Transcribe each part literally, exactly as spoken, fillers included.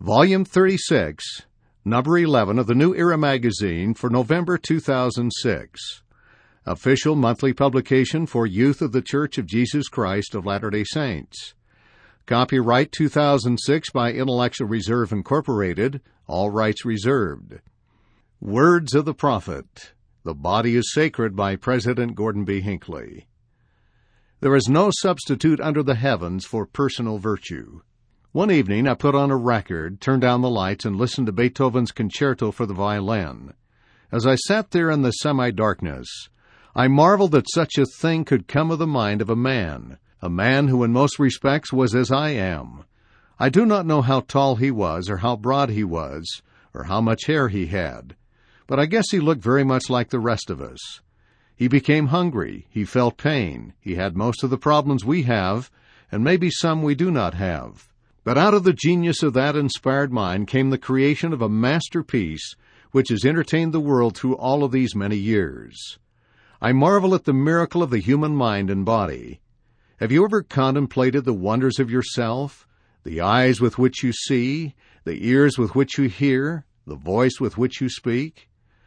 Volume thirty-six, Number eleven of the New Era magazine for November two thousand six. Official monthly publication for Youth of the Church of Jesus Christ of Latter-day Saints. Copyright two thousand six by Intellectual Reserve Incorporated, all rights reserved. Words of the Prophet. The Body is Sacred by President Gordon B. Hinckley. There is no substitute under the heavens for personal virtue. One evening I put on a record, turned down the lights, and listened to Beethoven's Concerto for the Violin. As I sat there in the semi-darkness, I marveled that such a thing could come of the mind of a man, a man who in most respects was as I am. I do not know how tall he was, or how broad he was, or how much hair he had, but I guess he looked very much like the rest of us. He became hungry, he felt pain, he had most of the problems we have, and maybe some we do not have. But out of the genius of that inspired mind came the creation of a masterpiece which has entertained the world through all of these many years. I marvel at the miracle of the human mind and body. Have you ever contemplated the wonders of yourself, the eyes with which you see, the ears with which you hear, the voice with which you speak?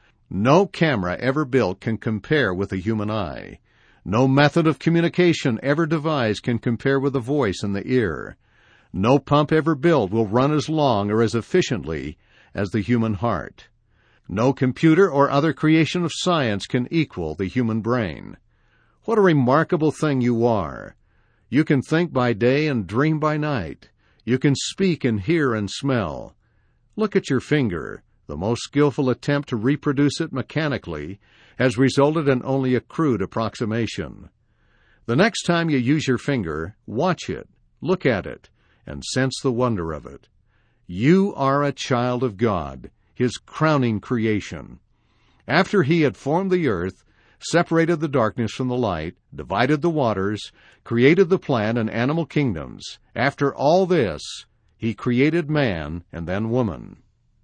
No camera ever built can compare with the human eye. No method of communication ever devised can compare with the voice and the ear. No pump ever built will run as long or as efficiently as the human heart. No computer or other creation of science can equal the human brain. What a remarkable thing you are! You can think by day and dream by night. You can speak and hear and smell. Look at your finger. The most skillful attempt to reproduce it mechanically has resulted in only a crude approximation. The next time you use your finger, watch it, look at it, and sense the wonder of it. You are a child of God, His crowning creation. After He had formed the earth, separated the darkness from the light, divided the waters, created the plant and animal kingdoms, after all this, He created man and then woman.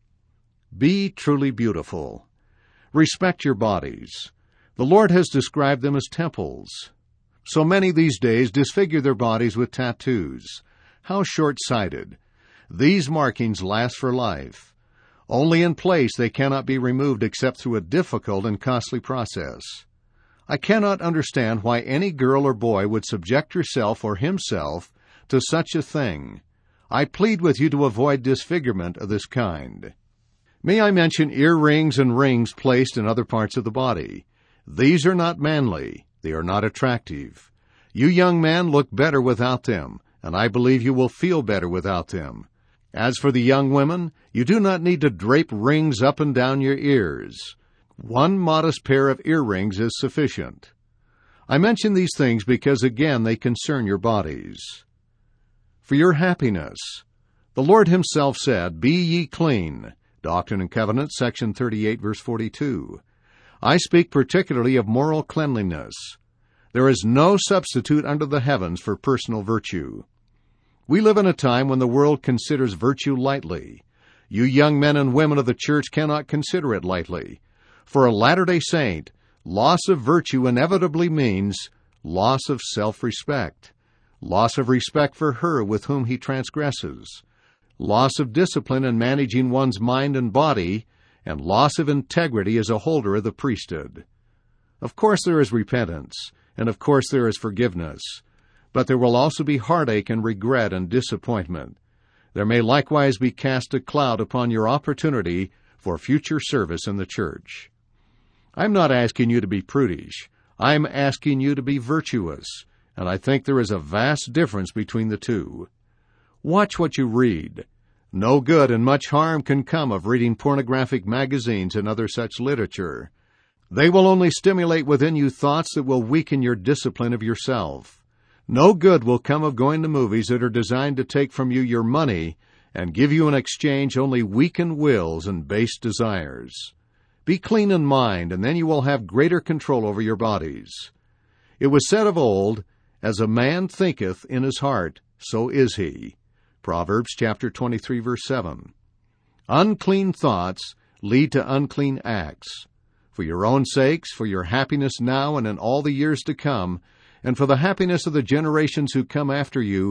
Be truly beautiful. Respect your bodies. The Lord has described them as temples. So many these days disfigure their bodies with tattoos. How short-sighted. These markings last for life. Only in place they cannot be removed except through a difficult and costly process. I cannot understand why any girl or boy would subject herself or himself to such a thing. I plead with you to avoid disfigurement of this kind. May I mention earrings and rings placed in other parts of the body? These are not manly. They are not attractive. You young men look better without them, and I believe you will feel better without them. As for the young women, you do not need to drape rings up and down your ears. One modest pair of earrings is sufficient. I mention these things because, again, they concern your bodies. For your happiness, the Lord Himself said, "Be ye clean." Doctrine and Covenants, section thirty-eight, verse forty-two. I speak particularly of moral cleanliness. There is no substitute under the heavens for personal virtue. We live in a time when the world considers virtue lightly. You young men and women of the church cannot consider it lightly. For a Latter-day Saint, loss of virtue inevitably means loss of self-respect, loss of respect for her with whom he transgresses, loss of discipline in managing one's mind and body, and loss of integrity as a holder of the priesthood. Of course there is repentance, and of course there is forgiveness, but there will also be heartache and regret and disappointment. There may likewise be cast a cloud upon your opportunity for future service in the church. I'm not asking you to be prudish. I'm asking you to be virtuous, and I think there is a vast difference between the two. Watch what you read. No good and much harm can come of reading pornographic magazines and other such literature. They will only stimulate within you thoughts that will weaken your discipline of yourself. No good will come of going to movies that are designed to take from you your money and give you in exchange only weakened wills and base desires. Be clean in mind, and then you will have greater control over your bodies. It was said of old, "As a man thinketh in his heart, so is he." Proverbs chapter twenty-three, verse seven. Unclean thoughts lead to unclean acts. For your own sakes, for your happiness now and in all the years to come, and for the happiness of the generations who come after you,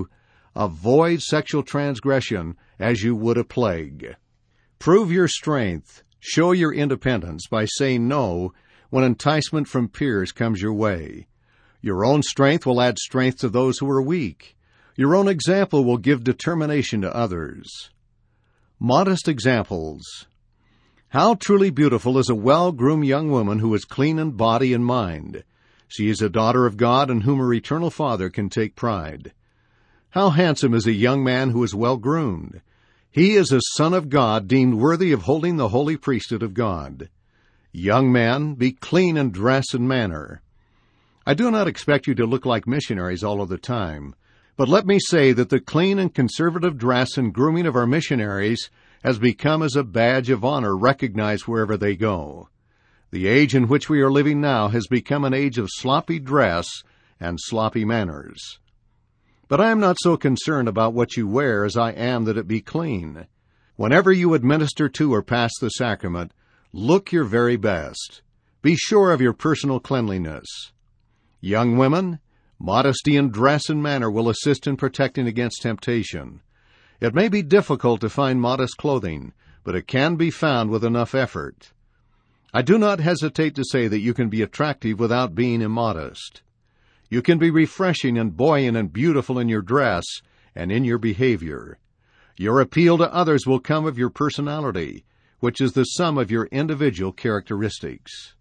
Avoid sexual transgression as you would a plague. Prove your strength, show your independence by saying no when enticement from peers comes your way. Your own strength will add strength to those who are weak. Your own example will give determination to others. Modest examples. How truly beautiful is a well-groomed young woman who is clean in body and mind. She is a daughter of God in whom her eternal Father can take pride. How handsome is a young man who is well-groomed. He is a son of God, deemed worthy of holding the holy priesthood of God. Young men, be clean in dress and manner. I do not expect you to look like missionaries all of the time, but let me say that the clean and conservative dress and grooming of our missionaries has become as a badge of honor recognized wherever they go. The age in which we are living now has become an age of sloppy dress and sloppy manners. But I am not so concerned about what you wear as I am that it be clean. Whenever you administer to or pass the sacrament, look your very best. Be sure of your personal cleanliness. Young women, modesty in dress and manner will assist in protecting against temptation. It may be difficult to find modest clothing, but it can be found with enough effort. I do not hesitate to say that you can be attractive without being immodest. You can be refreshing and buoyant and beautiful in your dress and in your behavior. Your appeal to others will come of your personality, which is the sum of your individual characteristics.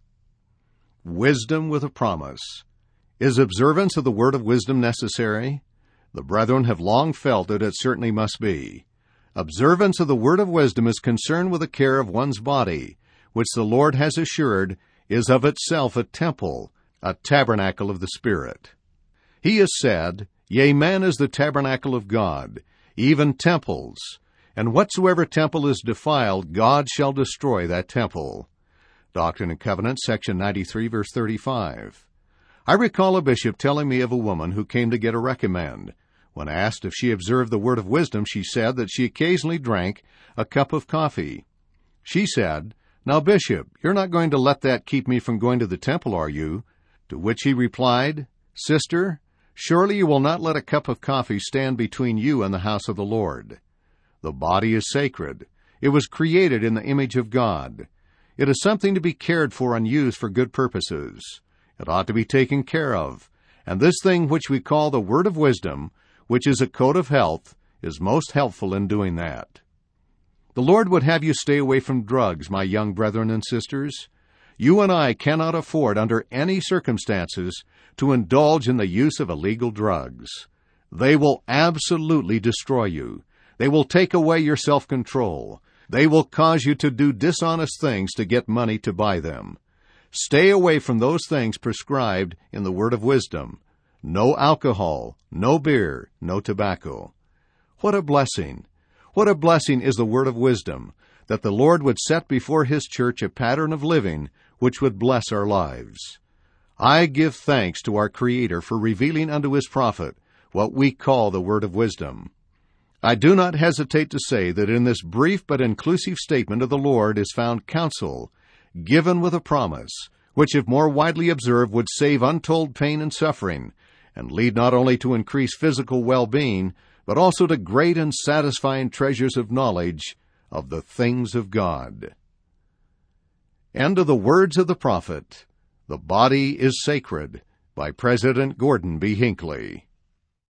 Wisdom with a promise. Is observance of the word of wisdom necessary? The brethren have long felt that it certainly must be. Observance of the word of wisdom is concerned with the care of one's body, which the Lord has assured is of itself a temple, a tabernacle of the Spirit. He has said, Yea, man is the tabernacle of God, even temples, and whatsoever temple is defiled, God shall destroy that temple. Doctrine and Covenants, section ninety-three, verse thirty-five. I recall a bishop telling me of a woman who came to get a recommend. When asked if she observed the word of wisdom, she said that she occasionally drank a cup of coffee. She said, Now, Bishop, you're not going to let that keep me from going to the temple, are you? To which he replied, Sister, surely you will not let a cup of coffee stand between you and the house of the Lord. The body is sacred. It was created in the image of God. It is something to be cared for and used for good purposes. It ought to be taken care of, and this thing which we call the word of wisdom, which is a code of health, is most helpful in doing that. The Lord would have you stay away from drugs, my young brethren and sisters. You and I cannot afford, under any circumstances, to indulge in the use of illegal drugs. They will absolutely destroy you. They will take away your self-control. They will cause you to do dishonest things to get money to buy them. Stay away from those things prescribed in the word of wisdom. No alcohol, no beer, no tobacco. What a blessing! What a blessing is the word of wisdom, that the Lord would set before His church a pattern of living which would bless our lives. I give thanks to our Creator for revealing unto His prophet what we call the word of wisdom. I do not hesitate to say that in this brief but inclusive statement of the Lord is found counsel, given with a promise, which if more widely observed would save untold pain and suffering, and lead not only to increased physical well-being, but also to great and satisfying treasures of knowledge of the things of God. End of the words of the prophet, The Body is Sacred, by President Gordon B. Hinckley.